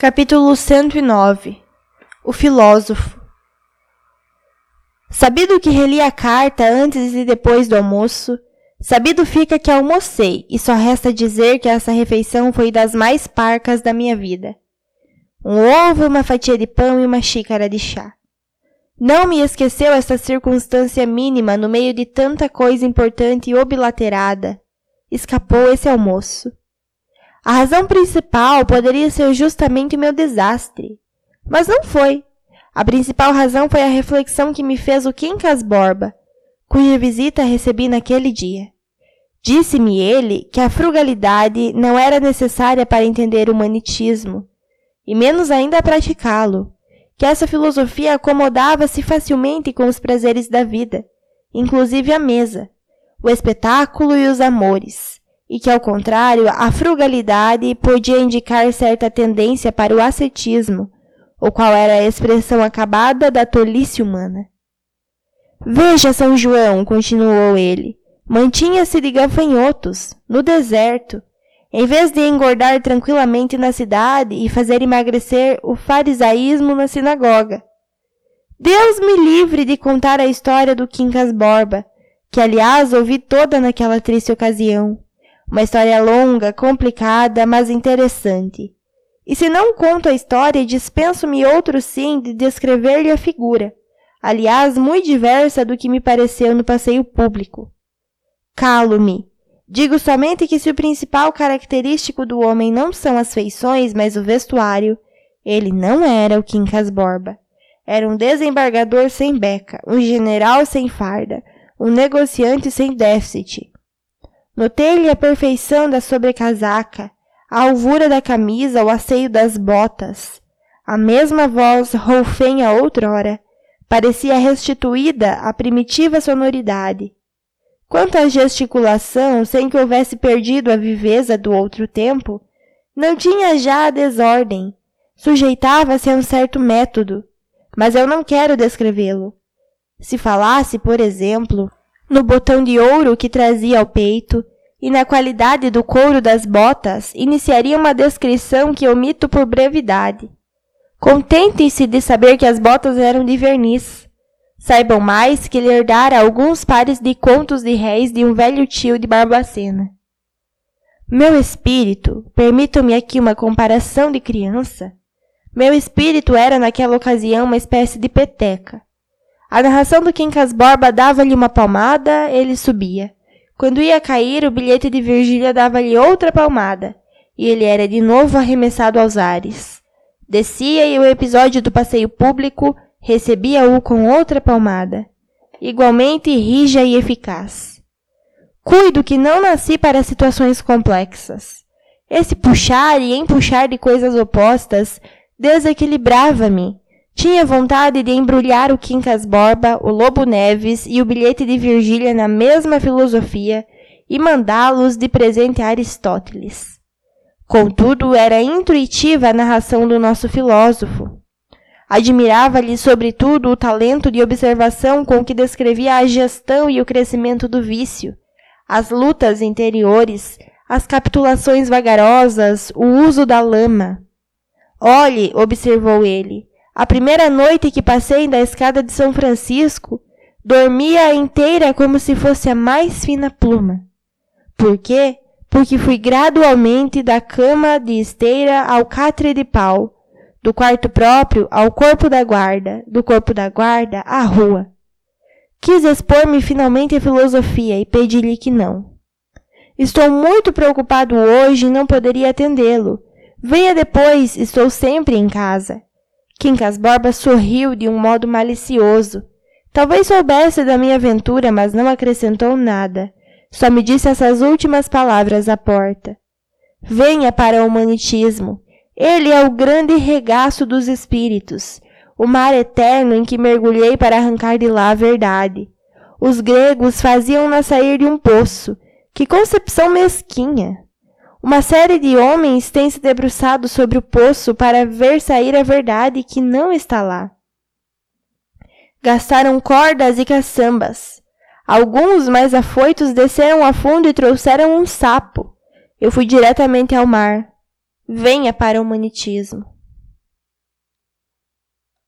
Capítulo 109 O filósofo. Sabido que reli a carta antes e depois do almoço, sabido fica que almocei, e só resta dizer que essa refeição foi das mais parcas da minha vida. Um ovo, uma fatia de pão e uma xícara de chá. Não me esqueceu esta circunstância mínima no meio de tanta coisa importante e obilaterada. Escapou esse almoço. A razão principal poderia ser justamente o meu desastre. Mas não foi. A principal razão foi a reflexão que me fez o Quincas Borba, cuja visita recebi naquele dia. Disse-me ele que a frugalidade não era necessária para entender o humanitismo, e menos ainda praticá-lo, que essa filosofia acomodava-se facilmente com os prazeres da vida, inclusive a mesa, o espetáculo e os amores, e que, ao contrário, a frugalidade podia indicar certa tendência para o ascetismo, o qual era a expressão acabada da tolice humana. Veja, São João, continuou ele, mantinha-se de gafanhotos, no deserto, em vez de engordar tranquilamente na cidade e fazer emagrecer o farisaísmo na sinagoga. Deus me livre de contar a história do Quincas Borba, que, aliás, ouvi toda naquela triste ocasião. Uma história longa, complicada, mas interessante. E se não conto a história, dispenso-me outro sim de descrever-lhe a figura, aliás, muito diversa do que me pareceu no passeio público. Calo-me. Digo somente que se o principal característico do homem não são as feições, mas o vestuário, ele não era o Quincas Borba. Era um desembargador sem beca, um general sem farda, um negociante sem déficit. Notei-lhe a perfeição da sobrecasaca, a alvura da camisa, o asseio das botas. A mesma voz roufenha outrora parecia restituída à primitiva sonoridade. Quanto à gesticulação, sem que houvesse perdido a viveza do outro tempo, não tinha já a desordem, sujeitava-se a um certo método, mas eu não quero descrevê-lo. Se falasse, por exemplo, no botão de ouro que trazia ao peito e na qualidade do couro das botas, iniciaria uma descrição que omito por brevidade. Contentem-se de saber que as botas eram de verniz. Saibam mais que lhe herdara alguns pares de contos de réis de um velho tio de Barbacena. Meu espírito, permitam-me aqui uma comparação de criança, meu espírito era naquela ocasião uma espécie de peteca. A narração do Quincas Borba dava-lhe uma palmada, ele subia. Quando ia cair, o bilhete de Virgília dava-lhe outra palmada, e ele era de novo arremessado aos ares. Descia e o episódio do passeio público recebia-o com outra palmada, igualmente rija e eficaz. Cuido que não nasci para situações complexas. Esse puxar e empuxar de coisas opostas desequilibrava-me. Tinha vontade de embrulhar o Quincas Borba, o Lobo Neves e o bilhete de Virgília na mesma filosofia e mandá-los de presente a Aristóteles. Contudo, era intuitiva a narração do nosso filósofo. Admirava-lhe, sobretudo, o talento de observação com que descrevia a gestão e o crescimento do vício, as lutas interiores, as capitulações vagarosas, o uso da lama. Olhe, observou ele, a primeira noite que passei da escada de São Francisco, dormia inteira como se fosse a mais fina pluma. Por quê? Porque fui gradualmente da cama de esteira ao catre de pau, do quarto próprio ao corpo da guarda, do corpo da guarda à rua. Quis expor-me finalmente à filosofia e pedi-lhe que não. Estou muito preocupado hoje e não poderia atendê-lo. Venha depois, estou sempre em casa. Quincas Borba sorriu de um modo malicioso. Talvez soubesse da minha aventura, mas não acrescentou nada. Só me disse essas últimas palavras à porta. Venha para o humanitismo. Ele é o grande regaço dos espíritos, o mar eterno em que mergulhei para arrancar de lá a verdade. Os gregos faziam-na sair de um poço. Que concepção mesquinha! Uma série de homens tem se debruçado sobre o poço para ver sair a verdade que não está lá. Gastaram cordas e caçambas. Alguns mais afoitos desceram a fundo e trouxeram um sapo. Eu fui diretamente ao mar. Venha para o humanitismo.